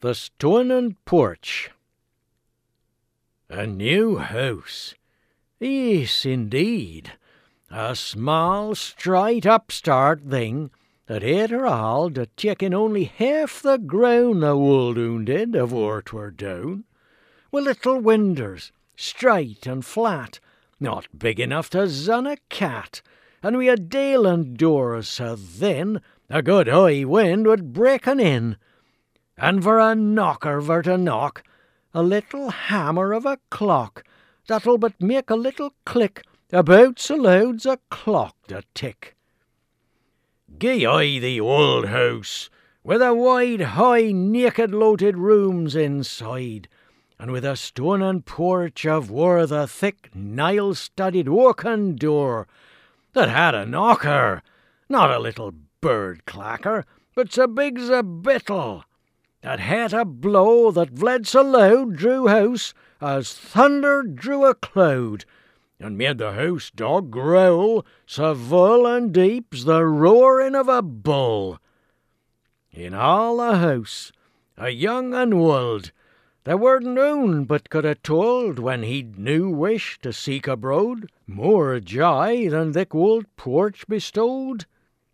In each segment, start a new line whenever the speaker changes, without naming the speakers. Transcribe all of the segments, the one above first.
The Stone and Porch. A new house. Yes, indeed. A small, straight upstart thing that ate all to taking only half the ground the old un did afore 'twere down, with little winders, straight and flat, not big enough to zun a cat, and wi' a dailing door so thin a good high wind would break un in, and for a knocker for to knock, a little hammer of a clock that'll but make a little click about so loud's a clock to tick. Gie I the old house, with a wide, high, naked loaded rooms inside, and with a stone and porch of wore the thick, nail-studded oaken door, that had a knocker, not a little bird clacker, but so big's a bittle, that had a blow that bled so loud drew house as thunder drew a cloud, and made the house dog growl so full and deep's the roaring of a bull. In all the house, a young and old, there weren't one but could ha' told when he'd new wish to seek abroad more joy than thick old porch bestowed.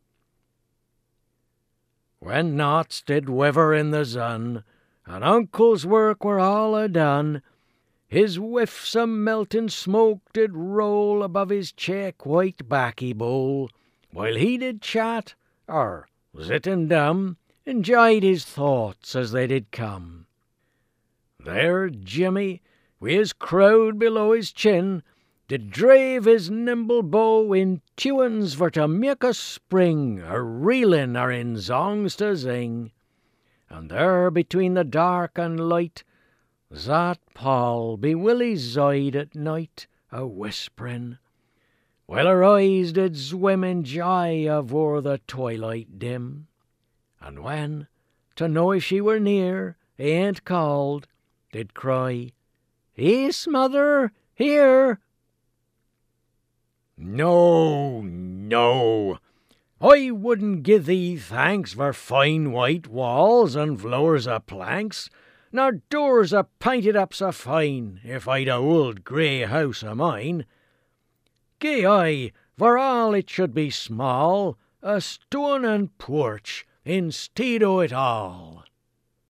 When knots did wiver in the sun, and uncle's work were all a-done, his whiffs of melting smoke did roll above his check white baccy bowl, while he did chat, or, sitting dumb, enjoyed his thoughts as they did come. There Jimmy, wi' his crowd below his chin, did drave his nimble bow in tunes for to make a spring, a reelin' or in songs to sing. And there between the dark and light zat Paul be Willie's side at night, a whispering, while her eyes did swim in joy afore the twilight dim. And when, to know if she were near, he ain't called, did cry, "Yes, mother, here." No, no, I wouldn't give thee thanks for fine white walls and flowers o' planks, nor doors a painted up so fine, if I'd a old grey house o' mine. Gie I, for all it should be small, a stone and porch instead o' it all.